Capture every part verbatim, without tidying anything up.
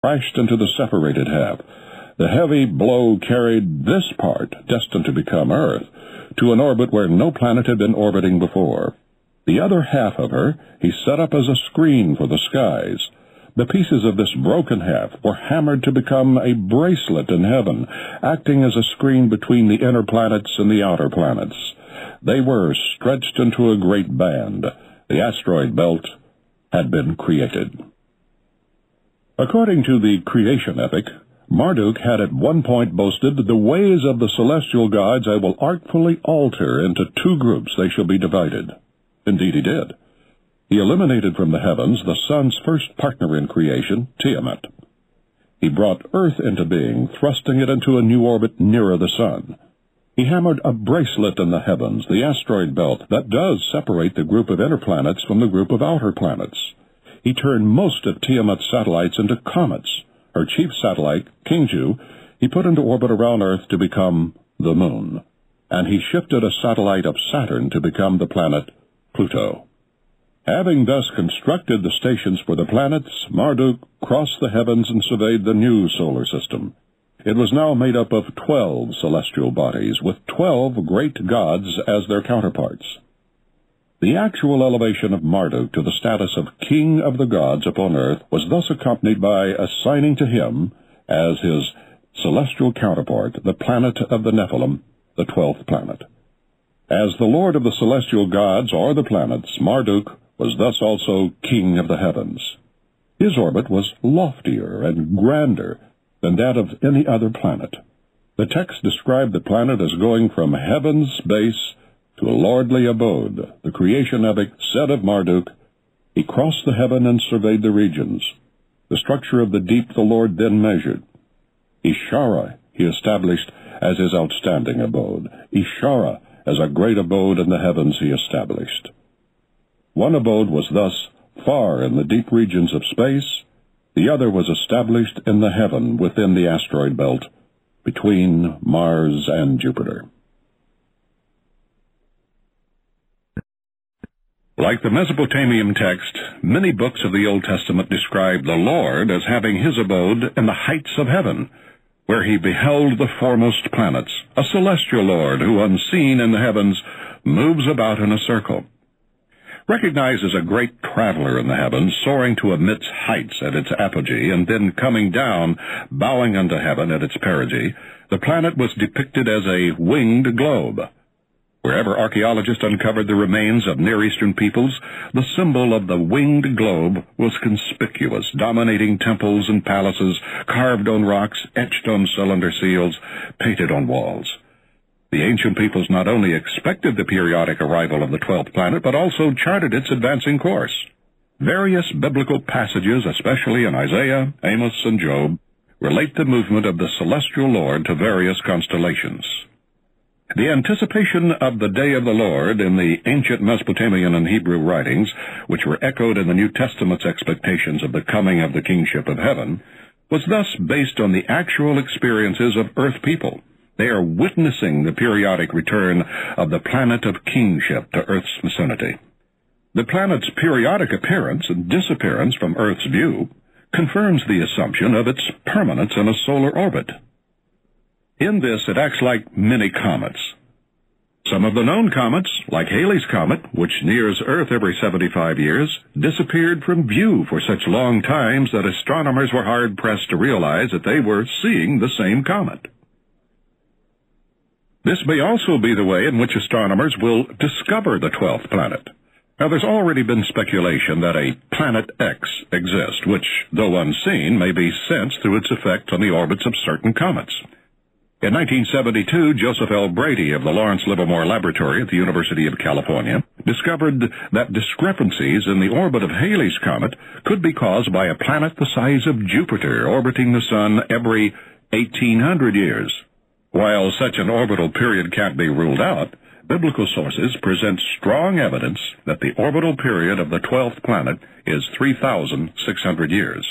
crashed into the separated half. The heavy blow carried this part, destined to become Earth, to an orbit where no planet had been orbiting before. The other half of her he set up as a screen for the skies. The pieces of this broken half were hammered to become a bracelet in heaven, acting as a screen between the inner planets and the outer planets. They were stretched into a great band. The asteroid belt had been created. According to the creation epic, Marduk had at one point boasted, "The ways of the celestial gods I will artfully alter into two groups, they shall be divided." Indeed he did. He eliminated from the heavens the sun's first partner in creation, Tiamat. He brought Earth into being, thrusting it into a new orbit nearer the sun. He hammered a bracelet in the heavens, the asteroid belt, that does separate the group of inner planets from the group of outer planets. He turned most of Tiamat's satellites into comets. Her chief satellite, Kingu, he put into orbit around Earth to become the Moon. And he shifted a satellite of Saturn to become the planet Pluto. Having thus constructed the stations for the planets, Marduk crossed the heavens and surveyed the new solar system. It was now made up of twelve celestial bodies, with twelve great gods as their counterparts. The actual elevation of Marduk to the status of king of the gods upon earth was thus accompanied by assigning to him, as his celestial counterpart, the planet of the Nephilim, the twelfth planet. As the lord of the celestial gods, or the planets, Marduk was thus also king of the heavens. His orbit was loftier and grander than that of any other planet. The text described the planet as going from heaven's base to a lordly abode. The creation epic said of Marduk, "He crossed the heaven and surveyed the regions. The structure of the deep the Lord then measured. Ishara he established as his outstanding abode. Ishara as a great abode in the heavens he established." One abode was thus far in the deep regions of space, the other was established in the heaven within the asteroid belt, between Mars and Jupiter. Like the Mesopotamian text, many books of the Old Testament describe the Lord as having his abode in the heights of heaven, where he beheld the foremost planets, a celestial Lord who, unseen in the heavens, moves about in a circle. Recognized as a great traveler in the heavens, soaring to immense heights at its apogee, and then coming down, bowing unto heaven at its perigee, the planet was depicted as a winged globe. Wherever archaeologists uncovered the remains of Near Eastern peoples, the symbol of the winged globe was conspicuous, dominating temples and palaces, carved on rocks, etched on cylinder seals, painted on walls. The ancient peoples not only expected the periodic arrival of the twelfth planet, but also charted its advancing course. Various biblical passages, especially in Isaiah, Amos, and Job, relate the movement of the celestial Lord to various constellations. The anticipation of the day of the Lord in the ancient Mesopotamian and Hebrew writings, which were echoed in the New Testament's expectations of the coming of the kingship of heaven, was thus based on the actual experiences of earth people. They are witnessing the periodic return of the planet of kingship to Earth's vicinity. The planet's periodic appearance and disappearance from Earth's view confirms the assumption of its permanence in a solar orbit. In this, it acts like mini comets. Some of the known comets, like Halley's Comet, which nears Earth every seventy-five years, disappeared from view for such long times that astronomers were hard-pressed to realize that they were seeing the same comet. This may also be the way in which astronomers will discover the twelfth planet. Now, there's already been speculation that a Planet X exists, which, though unseen, may be sensed through its effect on the orbits of certain comets. In nineteen seventy-two, Joseph L. Brady of the Lawrence Livermore Laboratory at the University of California discovered that discrepancies in the orbit of Halley's Comet could be caused by a planet the size of Jupiter orbiting the Sun every eighteen hundred years. While such an orbital period can't be ruled out, biblical sources present strong evidence that the orbital period of the twelfth planet is three thousand six hundred years.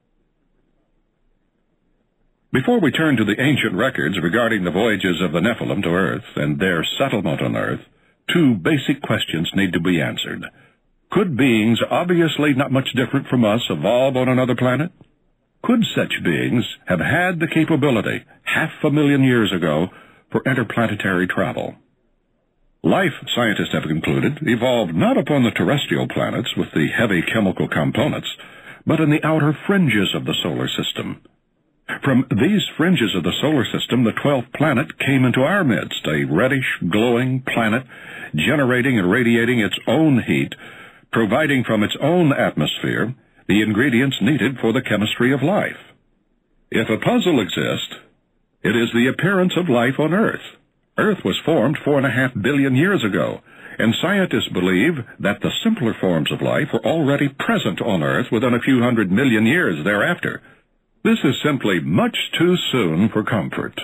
Before we turn to the ancient records regarding the voyages of the Nephilim to Earth and their settlement on Earth, two basic questions need to be answered. Could beings obviously not much different from us evolve on another planet? Could such beings have had the capability, half a million years ago, for interplanetary travel? Life, scientists have concluded, evolved not upon the terrestrial planets with the heavy chemical components, but in the outer fringes of the solar system. From these fringes of the solar system, the twelfth planet came into our midst, a reddish, glowing planet, generating and radiating its own heat, providing from its own atmosphere the ingredients needed for the chemistry of life. If a puzzle exists, it is the appearance of life on Earth. Earth was formed four and a half billion years ago, and scientists believe that the simpler forms of life were already present on Earth within a few hundred million years thereafter. This is simply much too soon for comfort.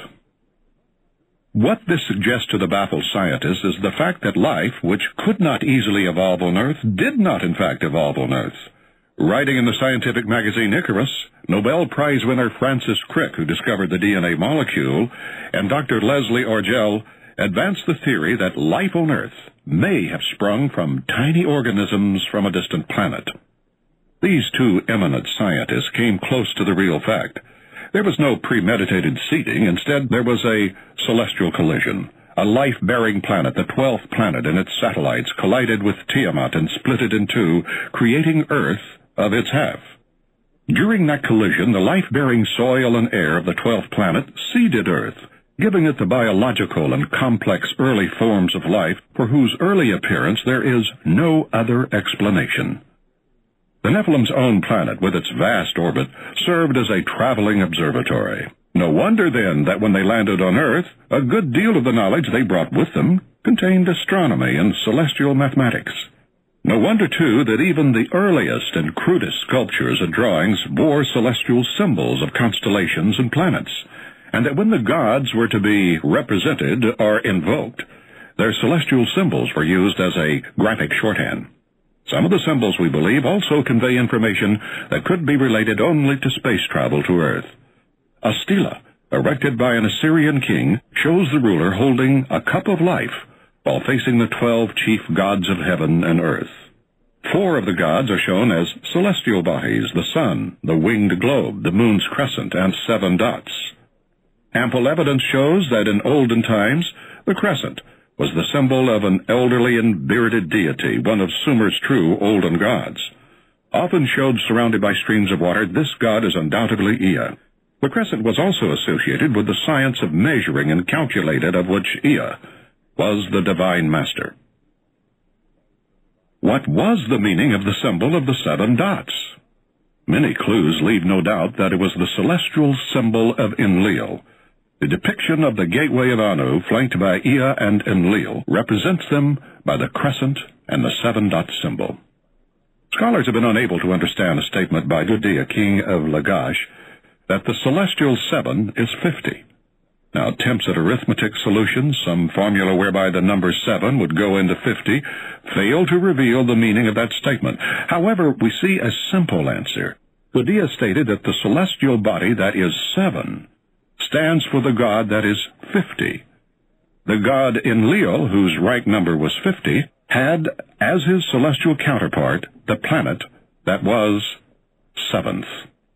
What this suggests to the baffled scientists is the fact that life, which could not easily evolve on Earth, did not in fact evolve on Earth. Writing in the scientific magazine Icarus, Nobel Prize winner Francis Crick, who discovered the D N A molecule, and Doctor Leslie Orgel advanced the theory that life on Earth may have sprung from tiny organisms from a distant planet. These two eminent scientists came close to the real fact. There was no premeditated seeding. Instead, there was a celestial collision. A life-bearing planet, the twelfth planet, and its satellites collided with Tiamat and split it in two, creating Earth of its half. During that collision, the life-bearing soil and air of the twelfth planet seeded Earth, giving it the biological and complex early forms of life for whose early appearance there is no other explanation. The Nephilim's own planet, with its vast orbit, served as a traveling observatory. No wonder, then, that when they landed on Earth, a good deal of the knowledge they brought with them contained astronomy and celestial mathematics. No wonder, too, that even the earliest and crudest sculptures and drawings bore celestial symbols of constellations and planets, and that when the gods were to be represented or invoked, their celestial symbols were used as a graphic shorthand. Some of the symbols, we believe, also convey information that could be related only to space travel to Earth. A stela, erected by an Assyrian king, shows the ruler holding a cup of life while facing the twelve chief gods of heaven and earth. Four of the gods are shown as celestial bodies: the sun, the winged globe, the moon's crescent, and seven dots. Ample evidence shows that in olden times the crescent was the symbol of an elderly and bearded deity, one of Sumer's true olden gods. Often showed surrounded by streams of water, this god is undoubtedly Ea. The crescent was also associated with the science of measuring and calculated, of which Ea was the divine master. What was the meaning of the symbol of the seven dots? Many clues leave no doubt that it was the celestial symbol of Enlil. The depiction of the gateway of Anu, flanked by Ea and Enlil, represents them by the crescent and the seven-dot symbol. Scholars have been unable to understand a statement by Gudea, king of Lagash, that the celestial seven is fifty. Now, attempts at arithmetic solutions, some formula whereby the number seven would go into fifty, fail to reveal the meaning of that statement. However, we see a simple answer. Gudea stated that the celestial body that is seven stands for the god that is fifty. The god Enlil, whose rank number was fifty, had as his celestial counterpart the planet that was seventh.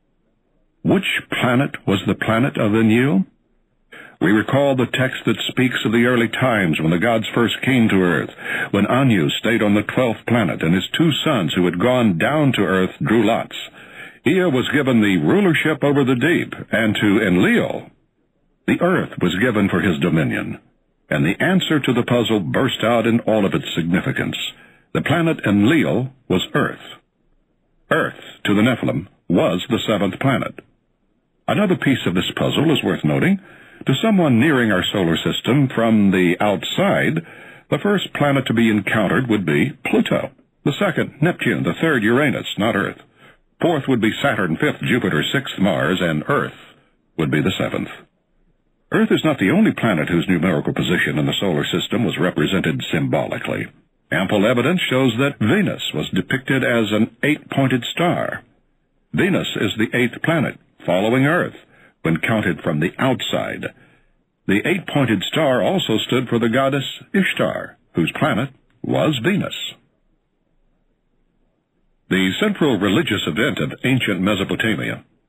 Which planet was the planet of Enlil? We recall the text that speaks of the early times when the gods first came to Earth, when Anu stayed on the twelfth planet, and his two sons who had gone down to Earth drew lots. Ea was given the rulership over the deep, and to Enlil the earth was given for his dominion. And the answer to the puzzle burst out in all of its significance. The planet Enlil was Earth. Earth, to the Nephilim, was the seventh planet. Another piece of this puzzle is worth noting. To someone nearing our solar system from the outside, the first planet to be encountered would be Pluto. The second, Neptune. The third, Uranus, not Earth. Fourth would be Saturn. Fifth, Jupiter. Sixth, Mars. And Earth would be the seventh. Earth is not the only planet whose numerical position in the solar system was represented symbolically. Ample evidence shows that Venus was depicted as an eight-pointed star. Venus is the eighth planet, following Earth, when counted from the outside. The eight-pointed star also stood for the goddess Ishtar, whose planet was Venus. The central religious event of ancient Mesopotamia,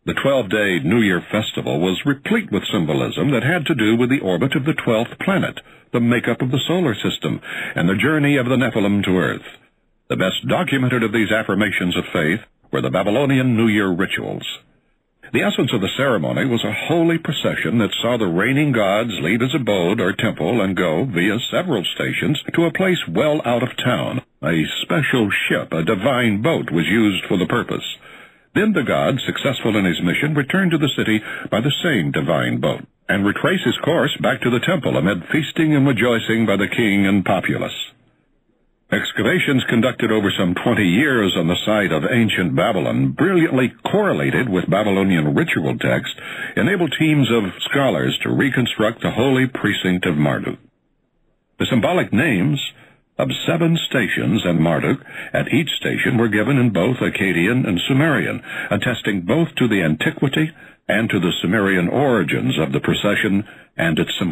The twelve-day New Year festival was replete with symbolism that had to do with the orbit of the twelfth planet, the makeup of the solar system, and the journey of the Nephilim to Earth. The best documented of these affirmations of faith were the Babylonian New Year rituals. The essence of the ceremony was a holy procession that saw the reigning gods leave his abode or temple and go, via several stations, to a place well out of town. A special ship, a divine boat, was used for the purpose. Then the god, successful in his mission, returned to the city by the same divine boat, and retraced his course back to the temple amid feasting and rejoicing by the king and populace. Excavations conducted over some twenty years on the site of ancient Babylon, brilliantly correlated with Babylonian ritual text, enabled teams of scholars to reconstruct the holy precinct of Marduk. The symbolic names of seven stations in Marduk at each station were given in both Akkadian and Sumerian, attesting both to the antiquity and to the Sumerian origins of the procession and its symbolic